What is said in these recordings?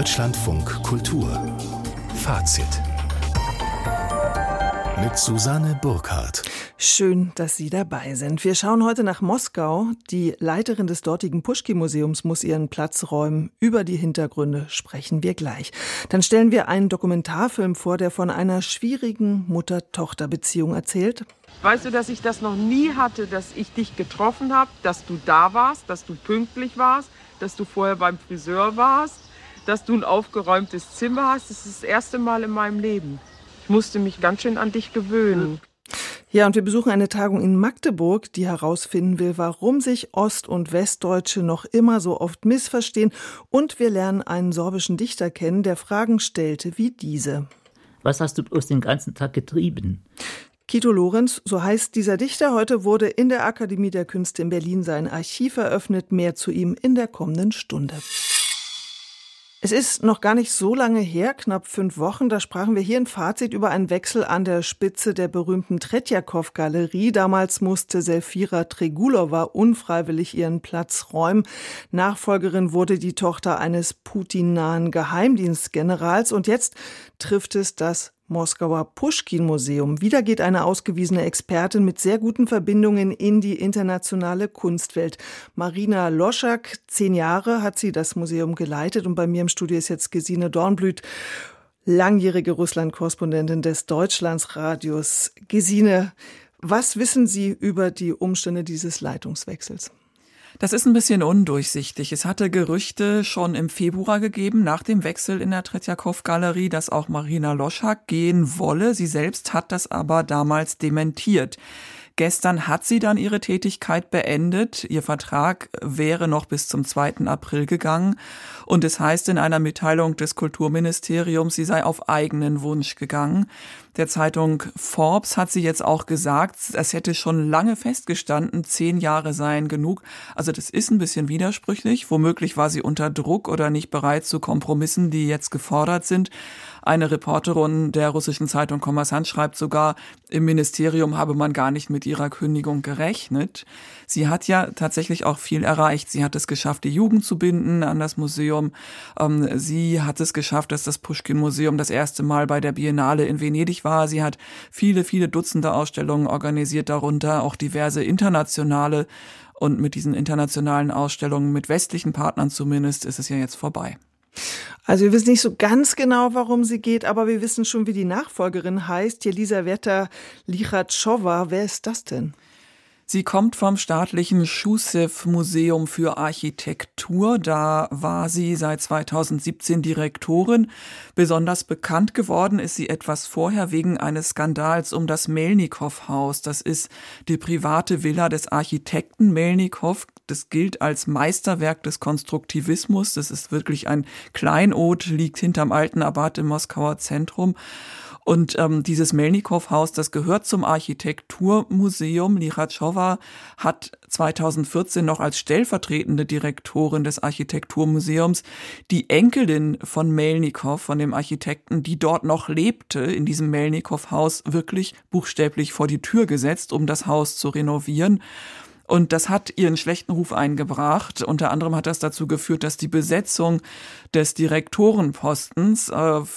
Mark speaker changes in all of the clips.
Speaker 1: Deutschlandfunk Kultur Fazit mit Susanne Burkhardt.
Speaker 2: Schön, dass Sie dabei sind. Wir schauen heute nach Moskau. Die Leiterin des dortigen Puschkin-Museums muss ihren Platz räumen. Über die Hintergründe sprechen wir gleich. Dann stellen wir einen Dokumentarfilm vor, der von einer schwierigen Mutter-Tochter-Beziehung erzählt.
Speaker 3: Weißt du, dass ich das noch nie hatte, dass ich dich getroffen habe, dass du da warst, dass du pünktlich warst, dass du vorher beim Friseur warst, dass du ein aufgeräumtes Zimmer hast. Das ist das erste Mal in meinem Leben. Ich musste mich ganz schön an dich gewöhnen.
Speaker 2: Ja, und wir besuchen eine Tagung in Magdeburg, die herausfinden will, warum sich Ost- und Westdeutsche noch immer so oft missverstehen. Und wir lernen einen sorbischen Dichter kennen, der Fragen stellte wie diese.
Speaker 4: Was hast du bloß den ganzen Tag getrieben?
Speaker 2: Kito Lorenz, so heißt dieser Dichter. Heute wurde in der Akademie der Künste in Berlin sein Archiv eröffnet. Mehr zu ihm in der kommenden Stunde. Es ist noch gar nicht so lange her, knapp 5 Wochen, da sprachen wir hier in Fazit über einen Wechsel an der Spitze der berühmten Tretjakow-Galerie. Damals musste Selfira Tregulova unfreiwillig ihren Platz räumen. Nachfolgerin wurde die Tochter eines Putin-nahen Geheimdienstgenerals. Und jetzt trifft es das Moskauer Puschkin-Museum. Wieder geht eine ausgewiesene Expertin mit sehr guten Verbindungen in die internationale Kunstwelt. Marina Loschak, 10 Jahre hat sie das Museum geleitet und bei mir im Studio ist jetzt Gesine Dornblüt, langjährige Russland-Korrespondentin des Deutschlandsradios. Gesine, was wissen Sie über die Umstände dieses Leitungswechsels?
Speaker 5: Das ist ein bisschen undurchsichtig. Es hatte Gerüchte schon im Februar gegeben, nach dem Wechsel in der Tretjakow-Galerie, dass auch Marina Loschak gehen wolle. Sie selbst hat das aber damals dementiert. Gestern hat sie dann ihre Tätigkeit beendet. Ihr Vertrag wäre noch bis zum 2. April gegangen. Und es heißt in einer Mitteilung des Kulturministeriums, sie sei auf eigenen Wunsch gegangen. Der Zeitung Forbes hat sie jetzt auch gesagt, es hätte schon lange festgestanden, 10 Jahre seien genug. Also das ist ein bisschen widersprüchlich. Womöglich war sie unter Druck oder nicht bereit zu Kompromissen, die jetzt gefordert sind. Eine Reporterin der russischen Zeitung Kommersant schreibt sogar, im Ministerium habe man gar nicht mit ihrer Kündigung gerechnet. Sie hat ja tatsächlich auch viel erreicht. Sie hat es geschafft, die Jugend zu binden an das Museum. Sie hat es geschafft, dass das Puschkin-Museum das erste Mal bei der Biennale in Venedig war. Sie hat viele, viele Dutzende Ausstellungen organisiert, darunter auch diverse internationale. Und mit diesen internationalen Ausstellungen, mit westlichen Partnern zumindest, ist es ja jetzt vorbei.
Speaker 2: Also wir wissen nicht so ganz genau, warum sie geht, aber wir wissen schon, wie die Nachfolgerin heißt. Jelisaweta Lichatschowa. Wer ist das denn?
Speaker 5: Sie kommt vom staatlichen Schusew-Museum für Architektur. Da war sie seit 2017 Direktorin. Besonders bekannt geworden ist sie etwas vorher wegen eines Skandals um das Melnikow-Haus. Das ist die private Villa des Architekten Melnikow. Das gilt als Meisterwerk des Konstruktivismus. Das ist wirklich ein Kleinod, liegt hinterm alten Abad im Moskauer Zentrum. Und dieses Melnikow-Haus, das gehört zum Architekturmuseum. Lichatschowa hat 2014 noch als stellvertretende Direktorin des Architekturmuseums die Enkelin von Melnikow, von dem Architekten, die dort noch lebte, in diesem Melnikow-Haus wirklich buchstäblich vor die Tür gesetzt, um das Haus zu renovieren. Und das hat ihren schlechten Ruf eingebracht. Unter anderem hat das dazu geführt, dass die Besetzung des Direktorenpostens,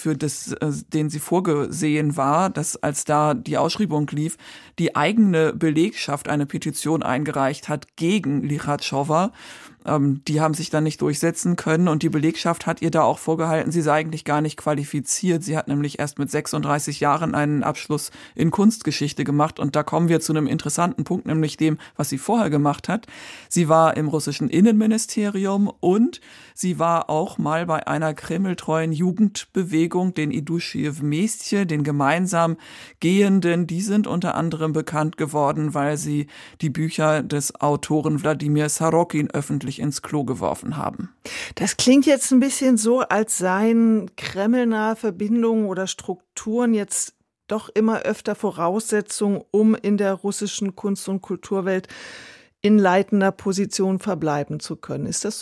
Speaker 5: den sie vorgesehen war, dass als da die Ausschreibung lief, die eigene Belegschaft eine Petition eingereicht hat gegen Lichatschowa. Die haben sich dann nicht durchsetzen können und die Belegschaft hat ihr da auch vorgehalten, sie sei eigentlich gar nicht qualifiziert. Sie hat nämlich erst mit 36 Jahren einen Abschluss in Kunstgeschichte gemacht und da kommen wir zu einem interessanten Punkt, nämlich dem, was sie vorher gemacht hat. Sie war im russischen Innenministerium und sie war auch mal bei einer kremltreuen Jugendbewegung, den Iduschiew Mestje, den gemeinsam Gehenden. Die sind unter anderem bekannt geworden, weil sie die Bücher des Autoren Wladimir Sarokin öffentlich ins Klo geworfen haben.
Speaker 2: Das klingt jetzt ein bisschen so, als seien kremlnahe Verbindungen oder Strukturen jetzt doch immer öfter Voraussetzungen, um in der russischen Kunst- und Kulturwelt in leitender Position verbleiben zu können. Ist das so?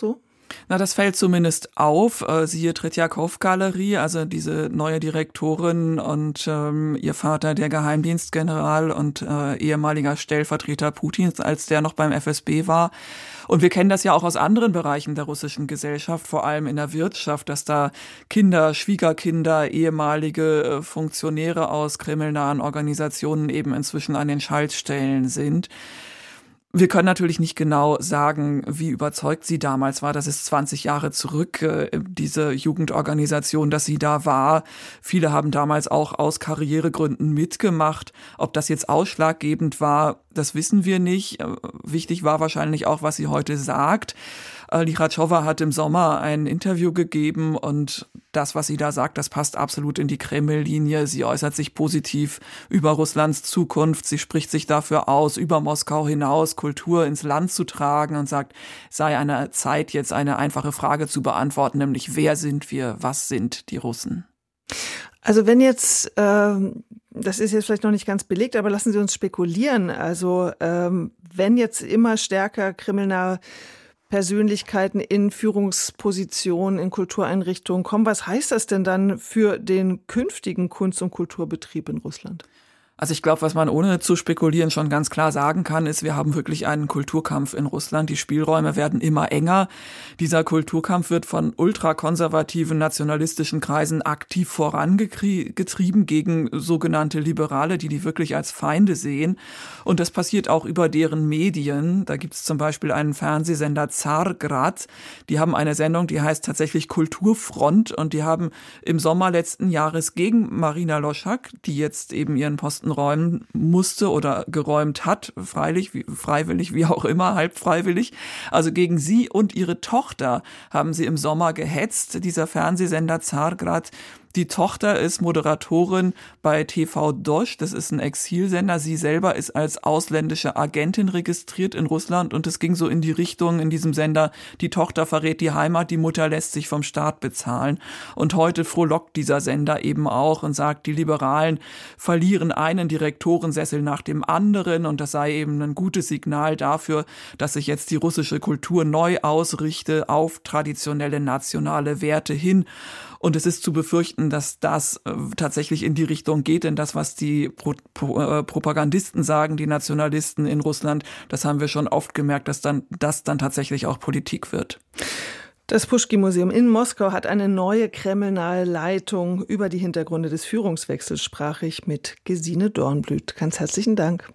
Speaker 5: Na, das fällt zumindest auf. Siehe Tretjakow-Galerie, also diese neue Direktorin und ihr Vater, der Geheimdienstgeneral und ehemaliger Stellvertreter Putins, als der noch beim FSB war. Und wir kennen das ja auch aus anderen Bereichen der russischen Gesellschaft, vor allem in der Wirtschaft, dass da Kinder, Schwiegerkinder, ehemalige Funktionäre aus kremlnahen Organisationen eben inzwischen an den Schaltstellen sind. Wir können natürlich nicht genau sagen, wie überzeugt sie damals war. Das ist 20 Jahre zurück, diese Jugendorganisation, dass sie da war. Viele haben damals auch aus Karrieregründen mitgemacht. Ob das jetzt ausschlaggebend war, das wissen wir nicht. Wichtig war wahrscheinlich auch, was sie heute sagt. Lichachowa hat im Sommer ein Interview gegeben und das, was sie da sagt, das passt absolut in die Kreml-Linie. Sie äußert sich positiv über Russlands Zukunft. Sie spricht sich dafür aus, über Moskau hinaus Kultur ins Land zu tragen und sagt, sei eine Zeit, jetzt eine einfache Frage zu beantworten, nämlich wer sind wir, was sind die Russen?
Speaker 2: Also wenn jetzt, das ist jetzt vielleicht noch nicht ganz belegt, aber lassen Sie uns spekulieren. Also wenn jetzt immer stärker kriminelle Persönlichkeiten in Führungspositionen, in Kultureinrichtungen kommen, was heißt das denn dann für den künftigen Kunst- und Kulturbetrieb in Russland?
Speaker 5: Also ich glaube, was man ohne zu spekulieren schon ganz klar sagen kann, ist, wir haben wirklich einen Kulturkampf in Russland. Die Spielräume werden immer enger. Dieser Kulturkampf wird von ultrakonservativen nationalistischen Kreisen aktiv vorangetrieben gegen sogenannte Liberale, die wirklich als Feinde sehen. Und das passiert auch über deren Medien. Da gibt es zum Beispiel einen Fernsehsender Zargrad. Die haben eine Sendung, die heißt tatsächlich Kulturfront. Und die haben im Sommer letzten Jahres gegen Marina Loschak, die jetzt eben ihren Posten räumen musste oder geräumt hat, freiwillig, wie auch immer, halb freiwillig. Also gegen sie und ihre Tochter haben sie im Sommer gehetzt. Dieser Fernsehsender Zargrad. Die Tochter ist Moderatorin bei TV Dosh, das ist ein Exilsender. Sie selber ist als ausländische Agentin registriert in Russland und es ging so in die Richtung in diesem Sender, die Tochter verrät die Heimat, die Mutter lässt sich vom Staat bezahlen. Und heute frohlockt dieser Sender eben auch und sagt, die Liberalen verlieren einen Direktorensessel nach dem anderen und das sei eben ein gutes Signal dafür, dass sich jetzt die russische Kultur neu ausrichte auf traditionelle nationale Werte hin. Und es ist zu befürchten, dass das tatsächlich in die Richtung geht, denn das, was die Propagandisten sagen, die Nationalisten in Russland, das haben wir schon oft gemerkt, dass das dann tatsächlich auch Politik wird.
Speaker 2: Das Puschkin-Museum in Moskau hat eine neue kremlnahe Leitung. Über die Hintergründe des Führungswechsels sprach ich mit Gesine Dornblüt. Ganz herzlichen Dank.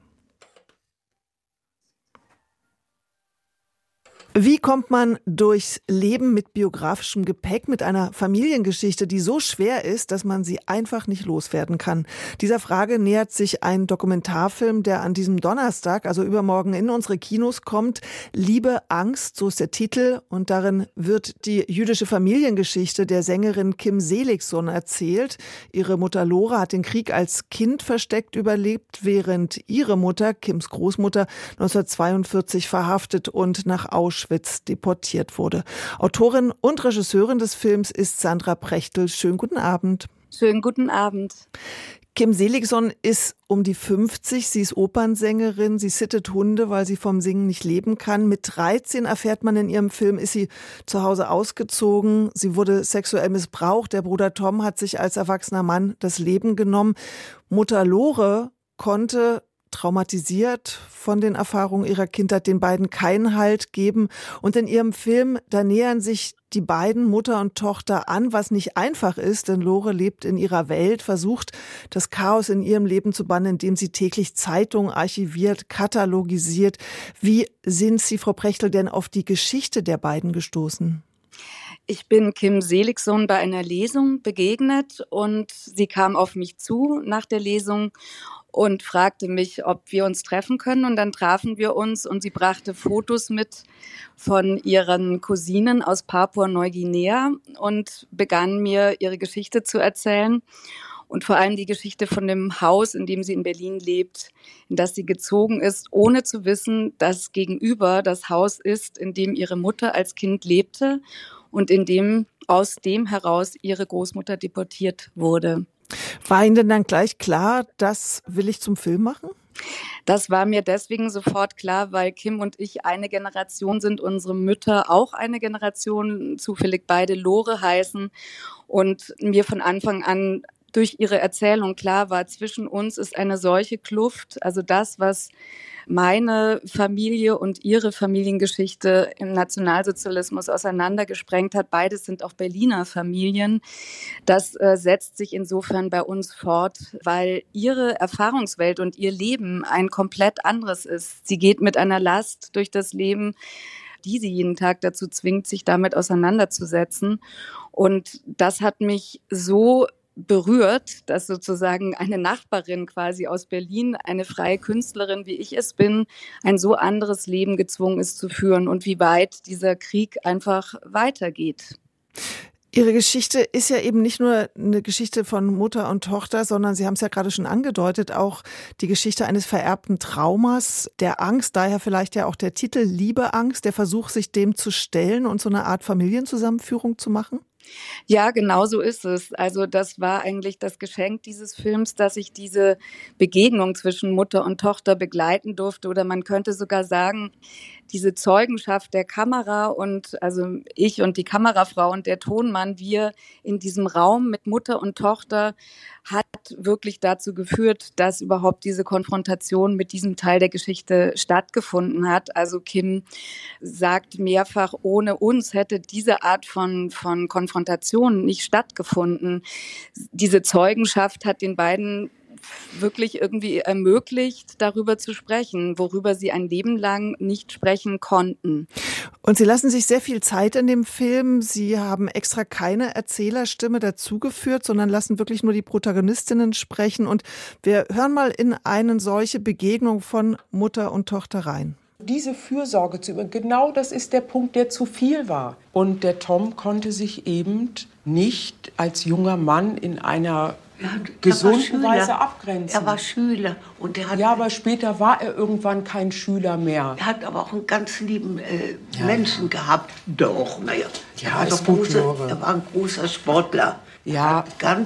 Speaker 2: Wie kommt man durchs Leben mit biografischem Gepäck, mit einer Familiengeschichte, die so schwer ist, dass man sie einfach nicht loswerden kann? Dieser Frage nähert sich ein Dokumentarfilm, der an diesem Donnerstag, also übermorgen, in unsere Kinos kommt. Liebe, Angst, so ist der Titel. Und darin wird die jüdische Familiengeschichte der Sängerin Kim Seligson erzählt. Ihre Mutter Lora hat den Krieg als Kind versteckt überlebt, während ihre Mutter, Kims Großmutter, 1942 verhaftet und nach Auschwitz deportiert wurde. Autorin und Regisseurin des Films ist Sandra Prechtl. Schönen guten Abend.
Speaker 6: Schönen guten Abend.
Speaker 2: Kim Seligson ist um die 50. Sie ist Opernsängerin. Sie sittet Hunde, weil sie vom Singen nicht leben kann. Mit 13 erfährt man in ihrem Film, ist sie zu Hause ausgezogen. Sie wurde sexuell missbraucht. Der Bruder Tom hat sich als erwachsener Mann das Leben genommen. Mutter Lore konnte traumatisiert von den Erfahrungen ihrer Kindheit den beiden keinen Halt geben. Und in ihrem Film, da nähern sich die beiden, Mutter und Tochter, an, was nicht einfach ist, denn Lore lebt in ihrer Welt, versucht, das Chaos in ihrem Leben zu bannen, indem sie täglich Zeitungen archiviert, katalogisiert. Wie sind Sie, Frau Prechtl, denn auf die Geschichte der beiden gestoßen?
Speaker 6: Ich bin Kim Seligson bei einer Lesung begegnet und sie kam auf mich zu nach der Lesung und fragte mich, ob wir uns treffen können. Und dann trafen wir uns und sie brachte Fotos mit von ihren Cousinen aus Papua-Neuguinea und begann mir ihre Geschichte zu erzählen. Und vor allem die Geschichte von dem Haus, in dem sie in Berlin lebt, in das sie gezogen ist, ohne zu wissen, dass gegenüber das Haus ist, in dem ihre Mutter als Kind lebte und aus dem heraus ihre Großmutter deportiert wurde.
Speaker 2: War Ihnen denn dann gleich klar, das will ich zum Film machen?
Speaker 6: Das war mir deswegen sofort klar, weil Kim und ich eine Generation sind, unsere Mütter auch eine Generation, zufällig beide Lore heißen und mir von Anfang an durch ihre Erzählung klar war, zwischen uns ist eine solche Kluft, also das, was meine Familie und ihre Familiengeschichte im Nationalsozialismus auseinandergesprengt hat. Beides sind auch Berliner Familien. Das setzt sich insofern bei uns fort, weil ihre Erfahrungswelt und ihr Leben ein komplett anderes ist. Sie geht mit einer Last durch das Leben, die sie jeden Tag dazu zwingt, sich damit auseinanderzusetzen. Und das hat mich so berührt, dass sozusagen eine Nachbarin quasi aus Berlin, eine freie Künstlerin, wie ich es bin, ein so anderes Leben gezwungen ist zu führen und wie weit dieser Krieg einfach weitergeht.
Speaker 2: Ihre Geschichte ist ja eben nicht nur eine Geschichte von Mutter und Tochter, sondern Sie haben es ja gerade schon angedeutet, auch die Geschichte eines vererbten Traumas, der Angst, daher vielleicht ja auch der Titel Liebeangst, der Versuch, sich dem zu stellen und so eine Art Familienzusammenführung zu machen?
Speaker 6: Ja, genau so ist es. Also das war eigentlich das Geschenk dieses Films, dass ich diese Begegnung zwischen Mutter und Tochter begleiten durfte. Oder man könnte sogar sagen, diese Zeugenschaft der Kamera und also ich und die Kamerafrau und der Tonmann, wir in diesem Raum mit Mutter und Tochter hat wirklich dazu geführt, dass überhaupt diese Konfrontation mit diesem Teil der Geschichte stattgefunden hat. Also Kim sagt mehrfach, ohne uns hätte diese Art von Konfrontation nicht stattgefunden. Diese Zeugenschaft hat den beiden wirklich irgendwie ermöglicht, darüber zu sprechen, worüber sie ein Leben lang nicht sprechen konnten.
Speaker 2: Und Sie lassen sich sehr viel Zeit in dem Film. Sie haben extra keine Erzählerstimme dazugeführt, sondern lassen wirklich nur die Protagonistinnen sprechen. Und wir hören mal in eine solche Begegnung von Mutter und Tochter rein.
Speaker 3: Diese Fürsorge zu übernehmen, genau das ist der Punkt, der zu viel war. Und der Tom konnte sich eben nicht als junger Mann in einer gesunden Weise abgrenzen.
Speaker 7: Er war Schüler. Und er hat,
Speaker 3: ja, aber später war er irgendwann kein Schüler mehr.
Speaker 7: Er hat aber auch einen ganz lieben Menschen gehabt. Doch, naja.
Speaker 3: Ja,
Speaker 7: er war ein großer Sportler.
Speaker 3: Ja,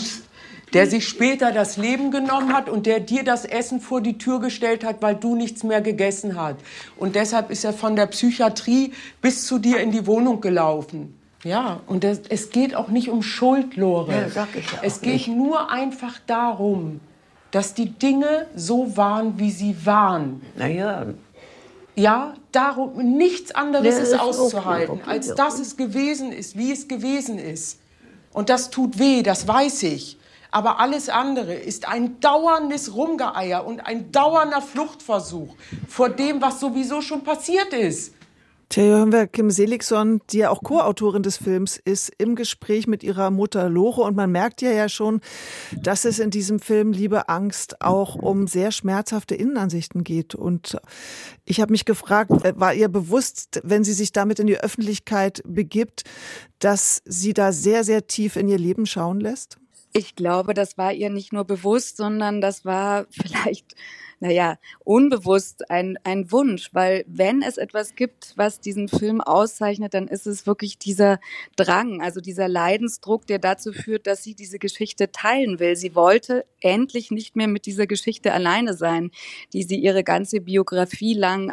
Speaker 3: der sich später das Leben genommen hat und der dir das Essen vor die Tür gestellt hat, weil du nichts mehr gegessen hast. Und deshalb ist er von der Psychiatrie bis zu dir in die Wohnung gelaufen. Ja, und es geht auch nicht um Schuld, Lore.
Speaker 7: Ja, sag ich ja auch
Speaker 3: es geht nur einfach darum, dass die Dinge so waren, wie sie waren.
Speaker 7: Naja.
Speaker 3: Ja, darum, nichts anderes ist auszuhalten,
Speaker 7: okay,
Speaker 3: als dass es gewesen ist, wie es gewesen ist. Und das tut weh, das weiß ich. Aber alles andere ist ein dauerndes Rumgeeier und ein dauernder Fluchtversuch vor dem, was sowieso schon passiert ist.
Speaker 2: Tja, hier hören wir Kim Seligson, die ja auch Co-Autorin des Films ist, im Gespräch mit ihrer Mutter Lore. Und man merkt ja schon, dass es in diesem Film Liebe, Angst auch um sehr schmerzhafte Innenansichten geht. Und ich habe mich gefragt, war ihr bewusst, wenn sie sich damit in die Öffentlichkeit begibt, dass sie da sehr, sehr tief in ihr Leben schauen lässt?
Speaker 6: Ich glaube, das war ihr nicht nur bewusst, sondern das war vielleicht, unbewusst ein Wunsch, weil wenn es etwas gibt, was diesen Film auszeichnet, dann ist es wirklich dieser Drang, also dieser Leidensdruck, der dazu führt, dass sie diese Geschichte teilen will. Sie wollte endlich nicht mehr mit dieser Geschichte alleine sein, die sie ihre ganze Biografie lang,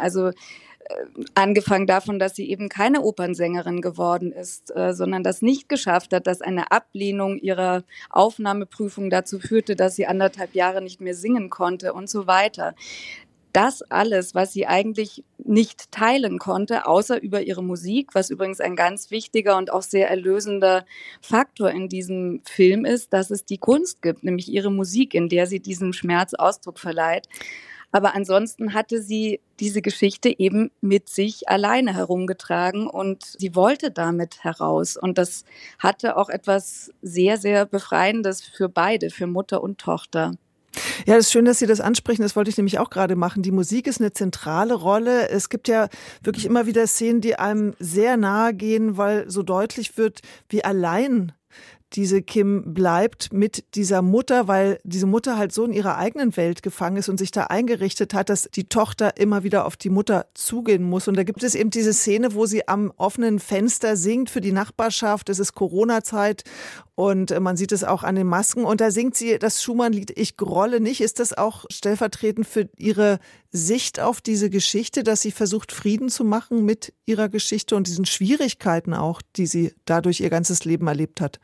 Speaker 6: angefangen davon, dass sie eben keine Opernsängerin geworden ist, sondern das nicht geschafft hat, dass eine Ablehnung ihrer Aufnahmeprüfung dazu führte, dass sie 1,5 Jahre nicht mehr singen konnte und so weiter. Das alles, was sie eigentlich nicht teilen konnte, außer über ihre Musik, was übrigens ein ganz wichtiger und auch sehr erlösender Faktor in diesem Film ist, dass es die Kunst gibt, nämlich ihre Musik, in der sie diesem Schmerz Ausdruck verleiht. Aber ansonsten hatte sie diese Geschichte eben mit sich alleine herumgetragen und sie wollte damit heraus. Und das hatte auch etwas sehr, sehr Befreiendes für beide, für Mutter und Tochter.
Speaker 2: Ja, das ist schön, dass Sie das ansprechen. Das wollte ich nämlich auch gerade machen. Die Musik ist eine zentrale Rolle. Es gibt ja wirklich immer wieder Szenen, die einem sehr nahe gehen, weil so deutlich wird, wie allein diese Kim bleibt mit dieser Mutter, weil diese Mutter halt so in ihrer eigenen Welt gefangen ist und sich da eingerichtet hat, dass die Tochter immer wieder auf die Mutter zugehen muss. Und da gibt es eben diese Szene, wo sie am offenen Fenster singt für die Nachbarschaft. Es ist Corona-Zeit und man sieht es auch an den Masken. Und da singt sie das Schumann-Lied Ich grolle nicht. Ist das auch stellvertretend für ihre Sicht auf diese Geschichte, dass sie versucht, Frieden zu machen mit ihrer Geschichte und diesen Schwierigkeiten auch, die sie dadurch ihr ganzes Leben erlebt hat?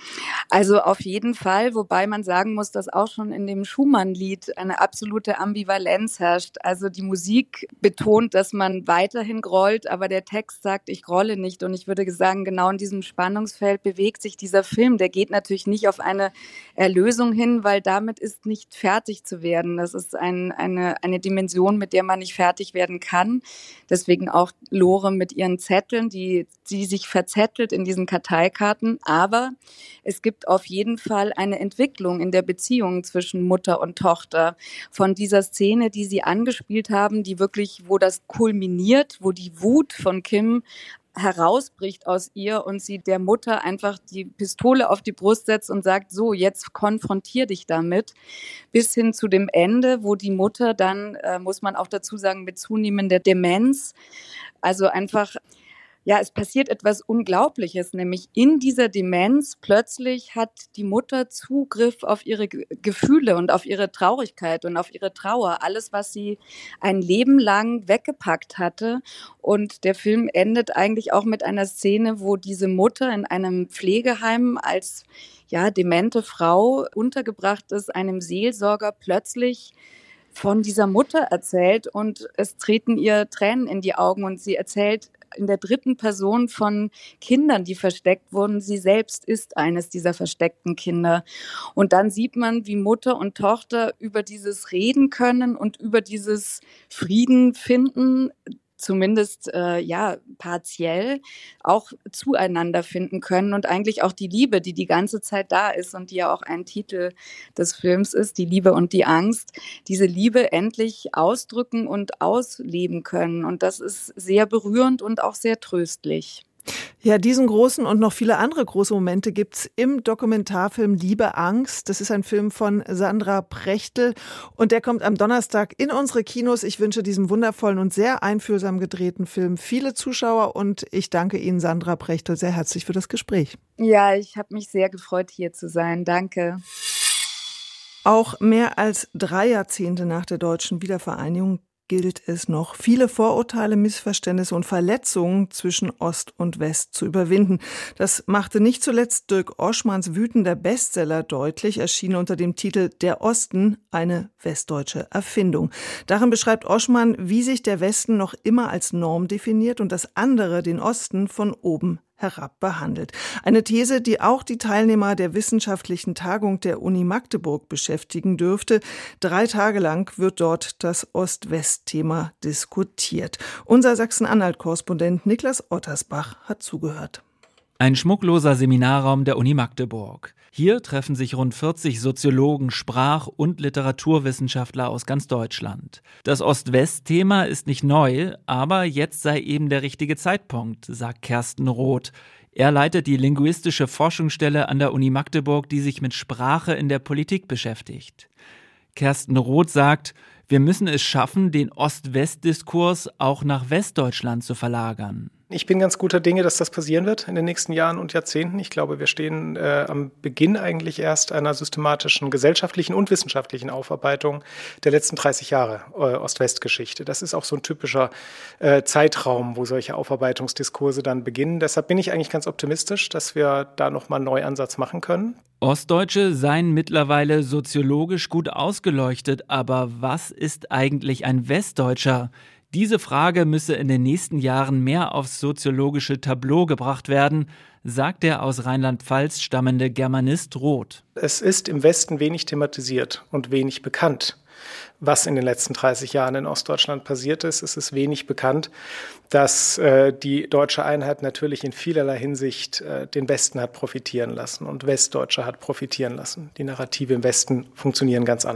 Speaker 6: Also auf jeden Fall, wobei man sagen muss, dass auch schon in dem Schumann-Lied eine absolute Ambivalenz herrscht. Also die Musik betont, dass man weiterhin grollt, aber der Text sagt, ich grolle nicht. Und ich würde sagen, genau in diesem Spannungsfeld bewegt sich dieser Film. Der geht natürlich nicht auf eine Erlösung hin, weil damit ist nicht fertig zu werden. Das ist eine Dimension, mit der man nicht fertig werden kann. Deswegen auch Lore mit ihren Zetteln, die sich verzettelt in diesen Karteikarten. Aber es gibt auf jeden Fall eine Entwicklung in der Beziehung zwischen Mutter und Tochter. Von dieser Szene, die Sie angespielt haben, die wirklich, wo das kulminiert, wo die Wut von Kim herausbricht aus ihr und sie der Mutter einfach die Pistole auf die Brust setzt und sagt, so, jetzt konfrontier dich damit, bis hin zu dem Ende, wo die Mutter dann, muss man auch dazu sagen, mit zunehmender Demenz, also einfach, ja, es passiert etwas Unglaubliches, nämlich in dieser Demenz plötzlich hat die Mutter Zugriff auf ihre Gefühle und auf ihre Traurigkeit und auf ihre Trauer, alles, was sie ein Leben lang weggepackt hatte. Und der Film endet eigentlich auch mit einer Szene, wo diese Mutter in einem Pflegeheim als demente Frau untergebracht ist, einem Seelsorger plötzlich von dieser Mutter erzählt und es treten ihr Tränen in die Augen und sie erzählt in der dritten Person von Kindern, die versteckt wurden. Sie selbst ist eines dieser versteckten Kinder. Und dann sieht man, wie Mutter und Tochter über dieses reden können und über dieses Frieden finden, zumindest partiell auch zueinander finden können und eigentlich auch die Liebe, die ganze Zeit da ist und die ja auch ein Titel des Films ist, die Liebe und die Angst, diese Liebe endlich ausdrücken und ausleben können. Und das ist sehr berührend und auch sehr tröstlich.
Speaker 2: Ja, diesen großen und noch viele andere große Momente gibt's im Dokumentarfilm Liebe, Angst. Das ist ein Film von Sandra Prechtl und der kommt am Donnerstag in unsere Kinos. Ich wünsche diesem wundervollen und sehr einfühlsam gedrehten Film viele Zuschauer und ich danke Ihnen, Sandra Prechtl, sehr herzlich für das Gespräch.
Speaker 6: Ja, ich habe mich sehr gefreut, hier zu sein. Danke.
Speaker 2: Auch mehr als 3 Jahrzehnte nach der deutschen Wiedervereinigung gilt es noch, viele Vorurteile, Missverständnisse und Verletzungen zwischen Ost und West zu überwinden. Das machte nicht zuletzt Dirk Oschmanns wütender Bestseller deutlich, erschienen unter dem Titel Der Osten, eine westdeutsche Erfindung. Darin beschreibt Oschmann, wie sich der Westen noch immer als Norm definiert und das andere, den Osten, von oben herab behandelt. Eine These, die auch die Teilnehmer der wissenschaftlichen Tagung der Uni Magdeburg beschäftigen dürfte. 3 Tage lang wird dort das Ost-West-Thema diskutiert. Unser Sachsen-Anhalt-Korrespondent Niklas Ottersbach hat zugehört.
Speaker 8: Ein schmuckloser Seminarraum der Uni Magdeburg. Hier treffen sich rund 40 Soziologen, Sprach- und Literaturwissenschaftler aus ganz Deutschland. Das Ost-West-Thema ist nicht neu, aber jetzt sei eben der richtige Zeitpunkt, sagt Kersten Roth. Er leitet die linguistische Forschungsstelle an der Uni Magdeburg, die sich mit Sprache in der Politik beschäftigt. Kersten Roth sagt, wir müssen es schaffen, den Ost-West-Diskurs auch nach Westdeutschland zu verlagern.
Speaker 9: Ich bin ganz guter Dinge, dass das passieren wird in den nächsten Jahren und Jahrzehnten. Ich glaube, wir stehen am Beginn eigentlich erst einer systematischen gesellschaftlichen und wissenschaftlichen Aufarbeitung der letzten 30 Jahre Ost-West-Geschichte. Das ist auch so ein typischer Zeitraum, wo solche Aufarbeitungsdiskurse dann beginnen. Deshalb bin ich eigentlich ganz optimistisch, dass wir da nochmal einen Neuansatz machen können.
Speaker 8: Ostdeutsche seien mittlerweile soziologisch gut ausgeleuchtet, aber was ist eigentlich ein Westdeutscher? Diese Frage müsse in den nächsten Jahren mehr aufs soziologische Tableau gebracht werden, sagt der aus Rheinland-Pfalz stammende Germanist Roth.
Speaker 9: Es ist im Westen wenig thematisiert und wenig bekannt, was in den letzten 30 Jahren in Ostdeutschland passiert ist. Es ist wenig bekannt, dass die deutsche Einheit natürlich in vielerlei Hinsicht den Westen hat profitieren lassen und Westdeutsche hat profitieren lassen. Die Narrative im Westen funktionieren ganz anders.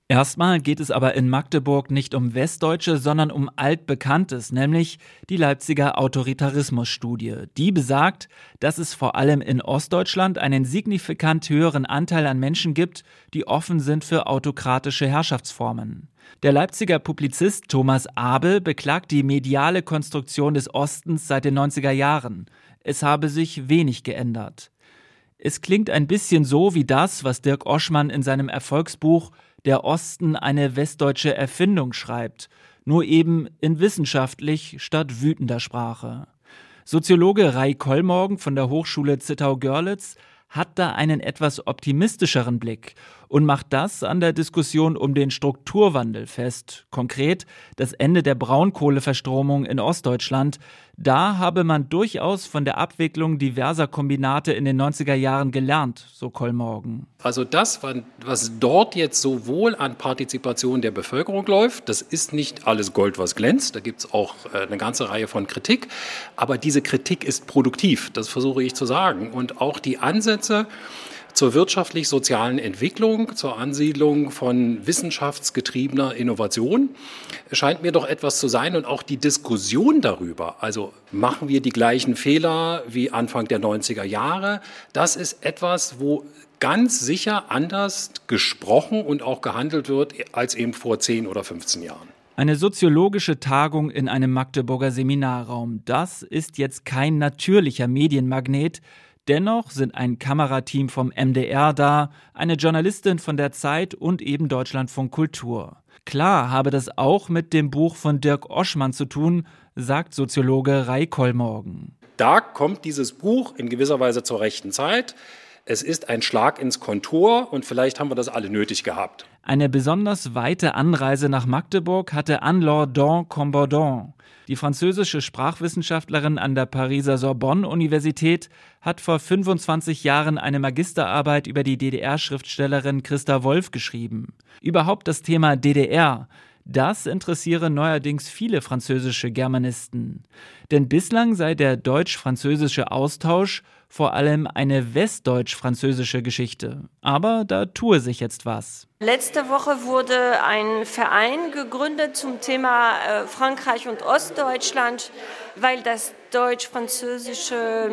Speaker 8: Erstmal geht es aber in Magdeburg nicht um Westdeutsche, sondern um Altbekanntes, nämlich die Leipziger Autoritarismusstudie. Die besagt, dass es vor allem in Ostdeutschland einen signifikant höheren Anteil an Menschen gibt, die offen sind für autokratische Herrschaftsformen. Der Leipziger Publizist Thomas Abel beklagt die mediale Konstruktion des Ostens seit den 90er Jahren. Es habe sich wenig geändert. Es klingt ein bisschen so wie das, was Dirk Oschmann in seinem Erfolgsbuch Der Osten eine westdeutsche Erfindung schreibt, nur eben in wissenschaftlich statt wütender Sprache. Soziologe Ray Kollmorgen von der Hochschule Zittau-Görlitz hat da einen etwas optimistischeren Blick und macht das an der Diskussion um den Strukturwandel fest. Konkret das Ende der Braunkohleverstromung in Ostdeutschland. Da habe man durchaus von der Abwicklung diverser Kombinate in den 90er Jahren gelernt, so Kollmorgen.
Speaker 10: Also das, was dort jetzt sowohl an Partizipation der Bevölkerung läuft, das ist nicht alles Gold, was glänzt. Da gibt es auch eine ganze Reihe von Kritik. Aber diese Kritik ist produktiv, das versuche ich zu sagen. Und auch die Ansätze zur wirtschaftlich-sozialen Entwicklung, zur Ansiedlung von wissenschaftsgetriebener Innovation scheint mir doch etwas zu sein. Und auch die Diskussion darüber, also machen wir die gleichen Fehler wie Anfang der 90er Jahre, das ist etwas, wo ganz sicher anders gesprochen und auch gehandelt wird als eben vor 10 oder 15 Jahren.
Speaker 8: Eine soziologische Tagung in einem Magdeburger Seminarraum, das ist jetzt kein natürlicher Medienmagnet. Dennoch sind ein Kamerateam vom MDR da, eine Journalistin von der Zeit und eben Deutschlandfunk Kultur. Klar habe das auch mit dem Buch von Dirk Oschmann zu tun, sagt Soziologe Ray Kollmorgen.
Speaker 10: Da kommt dieses Buch in gewisser Weise zur rechten Zeit. Es ist ein Schlag ins Kontor und vielleicht haben wir das alle nötig gehabt.
Speaker 8: Eine besonders weite Anreise nach Magdeburg hatte Anne-Laure Dawn-Combordon. Die französische Sprachwissenschaftlerin an der Pariser Sorbonne-Universität hat vor 25 Jahren eine Magisterarbeit über die DDR-Schriftstellerin Christa Wolf geschrieben. Überhaupt das Thema DDR, das interessiere neuerdings viele französische Germanisten. Denn bislang sei der deutsch-französische Austausch vor allem eine westdeutsch-französische Geschichte. Aber da tue sich jetzt was.
Speaker 11: Letzte Woche wurde ein Verein gegründet zum Thema Frankreich und Ostdeutschland, weil das deutsch-französische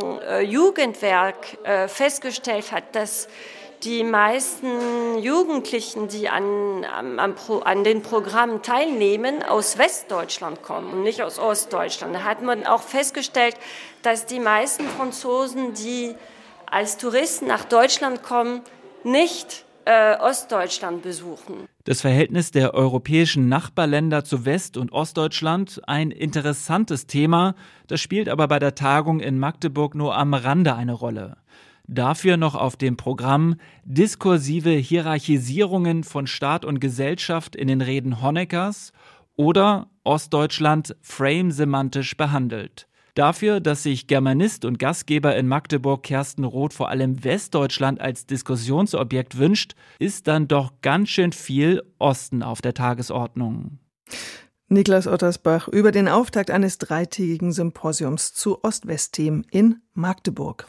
Speaker 11: Jugendwerk festgestellt hat, dass die meisten Jugendlichen, die an den Programmen teilnehmen, aus Westdeutschland kommen und nicht aus Ostdeutschland. Da hat man auch festgestellt, dass die meisten Franzosen, die als Touristen nach Deutschland kommen, nicht Ostdeutschland besuchen.
Speaker 8: Das Verhältnis der europäischen Nachbarländer zu West- und Ostdeutschland, ein interessantes Thema, das spielt aber bei der Tagung in Magdeburg nur am Rande eine Rolle. Dafür noch auf dem Programm diskursive Hierarchisierungen von Staat und Gesellschaft in den Reden Honeckers oder Ostdeutschland frame-semantisch behandelt. Dafür, dass sich Germanist und Gastgeber in Magdeburg Kersten Roth vor allem Westdeutschland als Diskussionsobjekt wünscht, ist dann doch ganz schön viel Osten auf der Tagesordnung.
Speaker 2: Niklas Ottersbach über den Auftakt eines 3-tägigen Symposiums zu Ost-West-Themen in Magdeburg.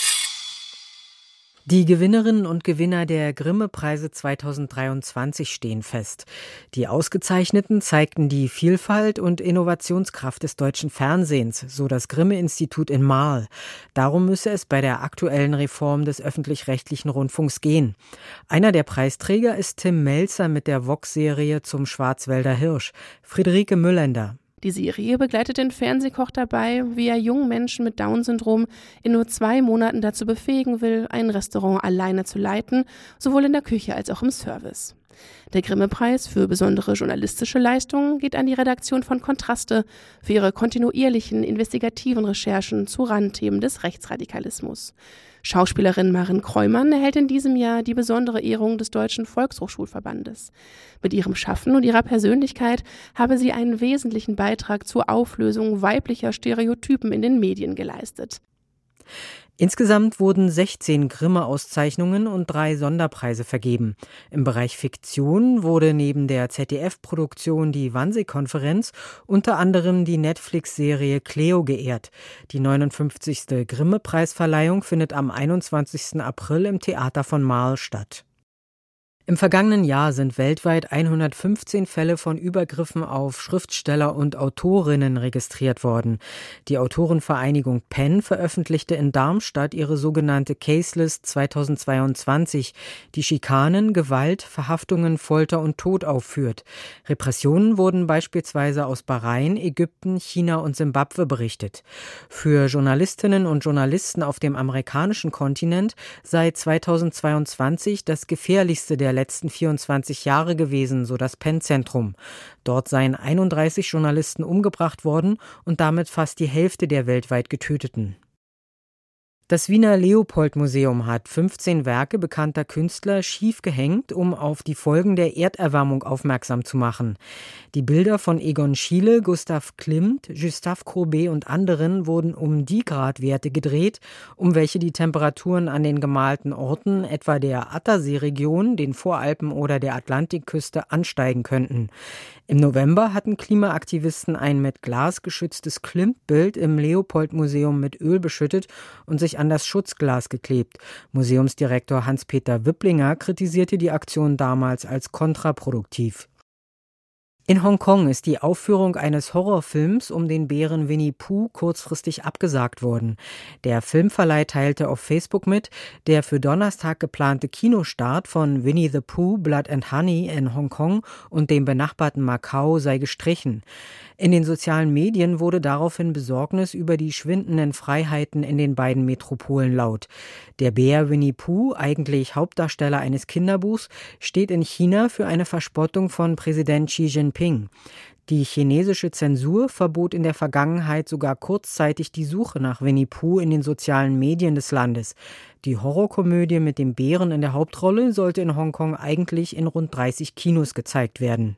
Speaker 12: Die Gewinnerinnen und Gewinner der Grimme-Preise 2023 stehen fest. Die Ausgezeichneten zeigten die Vielfalt und Innovationskraft des deutschen Fernsehens, so das Grimme-Institut in Marl. Darum müsse es bei der aktuellen Reform des öffentlich-rechtlichen Rundfunks gehen. Einer der Preisträger ist Tim Melzer mit der Vox-Serie zum Schwarzwälder Hirsch. Friederike Müllender.
Speaker 13: Die Serie begleitet den Fernsehkoch dabei, wie er jungen Menschen mit Down-Syndrom in nur 2 Monaten dazu befähigen will, ein Restaurant alleine zu leiten, sowohl in der Küche als auch im Service. Der Grimme-Preis für besondere journalistische Leistungen geht an die Redaktion von Kontraste für ihre kontinuierlichen investigativen Recherchen zu Randthemen des Rechtsradikalismus. Schauspielerin Maren Kreumann erhält in diesem Jahr die besondere Ehrung des Deutschen Volkshochschulverbandes. Mit ihrem Schaffen und ihrer Persönlichkeit habe sie einen wesentlichen Beitrag zur Auflösung weiblicher Stereotypen in den Medien geleistet.
Speaker 12: Insgesamt wurden 16 Grimme-Auszeichnungen und 3 Sonderpreise vergeben. Im Bereich Fiktion wurde neben der ZDF-Produktion die Wannsee-Konferenz unter anderem die Netflix-Serie Cleo geehrt. Die 59. Grimme-Preisverleihung findet am 21. April im Theater von Marl statt. Im vergangenen Jahr sind weltweit 115 Fälle von Übergriffen auf Schriftsteller und Autorinnen registriert worden. Die Autorenvereinigung PEN veröffentlichte in Darmstadt ihre sogenannte Caselist 2022, die Schikanen, Gewalt, Verhaftungen, Folter und Tod aufführt. Repressionen wurden beispielsweise aus Bahrain, Ägypten, China und Simbabwe berichtet. Für Journalistinnen und Journalisten auf dem amerikanischen Kontinent sei 2022 das gefährlichste der letzten 24 Jahre gewesen, so das PEN-Zentrum. Dort seien 31 Journalisten umgebracht worden und damit fast die Hälfte der weltweit Getöteten. Das Wiener Leopold-Museum hat 15 Werke bekannter Künstler schief gehängt, um auf die Folgen der Erderwärmung aufmerksam zu machen. Die Bilder von Egon Schiele, Gustav Klimt, Gustave Courbet und anderen wurden um die Gradwerte gedreht, um welche die Temperaturen an den gemalten Orten, etwa der Attersee-Region, den Voralpen oder der Atlantikküste, ansteigen könnten. Im November hatten Klimaaktivisten ein mit Glas geschütztes Klimt-Bild im Leopold-Museum mit Öl beschüttet und sich an das Schutzglas geklebt. Museumsdirektor Hans-Peter Wipplinger kritisierte die Aktion damals als kontraproduktiv. In Hongkong ist die Aufführung eines Horrorfilms um den Bären Winnie Pooh kurzfristig abgesagt worden. Der Filmverleih teilte auf Facebook mit, der für Donnerstag geplante Kinostart von Winnie the Pooh, Blood and Honey in Hongkong und dem benachbarten Macau sei gestrichen. In den sozialen Medien wurde daraufhin Besorgnis über die schwindenden Freiheiten in den beiden Metropolen laut. Der Bär Winnie Pooh, eigentlich Hauptdarsteller eines Kinderbuchs, steht in China für eine Verspottung von Präsident Xi Jinping. Die chinesische Zensur verbot in der Vergangenheit sogar kurzzeitig die Suche nach Winnie Pooh in den sozialen Medien des Landes. Die Horrorkomödie mit dem Bären in der Hauptrolle sollte in Hongkong eigentlich in rund 30 Kinos gezeigt werden.